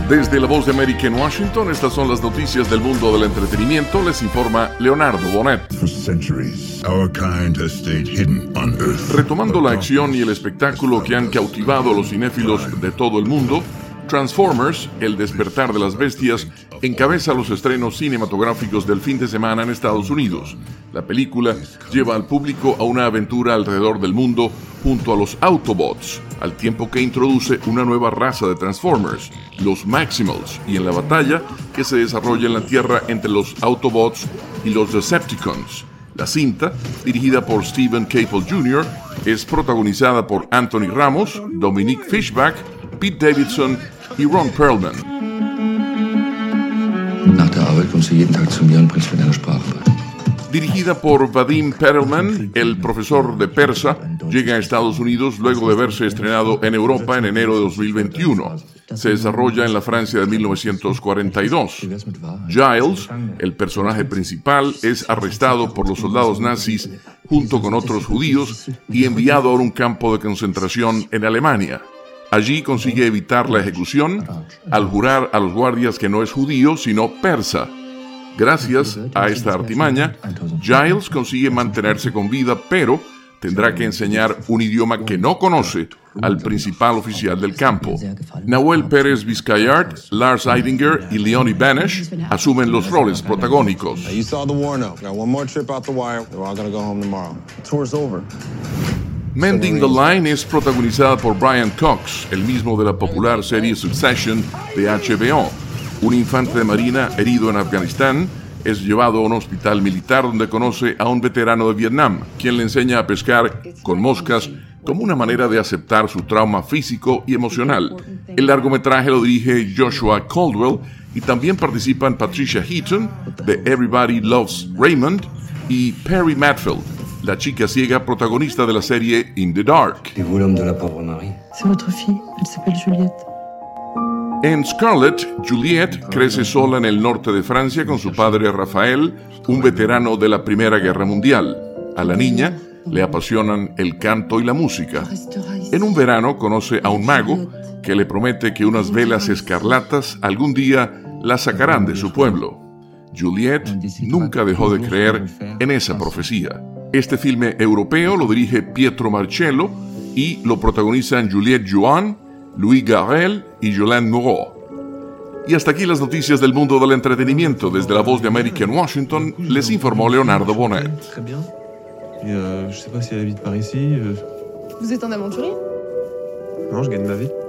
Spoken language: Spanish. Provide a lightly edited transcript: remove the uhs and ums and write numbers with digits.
Desde la Voz de América en Washington, estas son las noticias del mundo del entretenimiento. Les informa Leonardo Bonet. For centuries, our kind has stayed hidden on Earth. Retomando la acción y el espectáculo que han cautivado a los cinéfilos de todo el mundo, Transformers, El despertar de las bestias, encabeza los estrenos cinematográficos del fin de semana en Estados Unidos. La película lleva al público a una aventura alrededor del mundo junto a los Autobots, al tiempo que introduce una nueva raza de Transformers, los Maximals, y en la batalla que se desarrolla en la Tierra entre los Autobots y los Decepticons. La cinta, dirigida por Stephen Caple Jr., es protagonizada por Anthony Ramos, Dominique Fishback, Pete Davidson y Ron Perlman. Nach der Arbeit kommst du jeden Tag zu mir und bringst mir deine Sprache bei. Dirigida por Vadim Perelman, el profesor de persa llega a Estados Unidos luego de haberse estrenado en Europa en enero de 2021. Se desarrolla en la Francia de 1942. Giles, el personaje principal, es arrestado por los soldados nazis junto con otros judíos y enviado a un campo de concentración en Alemania. Allí consigue evitar la ejecución al jurar a los guardias que no es judío, sino persa. Gracias a esta artimaña, Giles consigue mantenerse con vida, pero tendrá que enseñar un idioma que no conoce al principal oficial del campo. Nahuel Pérez Vizcayart, Lars Eidinger y Leonie Banesh asumen los roles protagónicos. Mending the Line es protagonizada por Brian Cox, el mismo de la popular serie Succession de HBO. Un infante de marina herido en Afganistán es llevado a un hospital militar donde conoce a un veterano de Vietnam, quien le enseña a pescar con moscas como una manera de aceptar su trauma físico y emocional. El largometraje lo dirige Joshua Caldwell y también participan Patricia Heaton, de Everybody Loves Raymond, y Perry Matfield, la chica ciega protagonista de la serie In the Dark. C'est vous l'homme de la pauvre Marie? C'est votre fille, elle s'appelle Juliette. En Scarlet, Juliette crece sola en el norte de Francia con su padre Raphael, un veterano de la Primera Guerra Mundial. A la niña le apasionan el canto y la música. En un verano conoce a un mago que le promete que unas velas escarlatas algún día la sacarán de su pueblo. Juliette nunca dejó de creer en esa profecía. Este filme europeo lo dirige Pietro Marcello y lo protagonizan Juliette Join, Louis Garrel y Yolande Moreau. Y hasta aquí las noticias del mundo del entretenimiento. Desde la Voz de América en Washington, les informó Leonardo Bonet. Très bien. Je sais pas si elle habite par ici. Vous êtes un aventurier? Non, je gagne ma vie.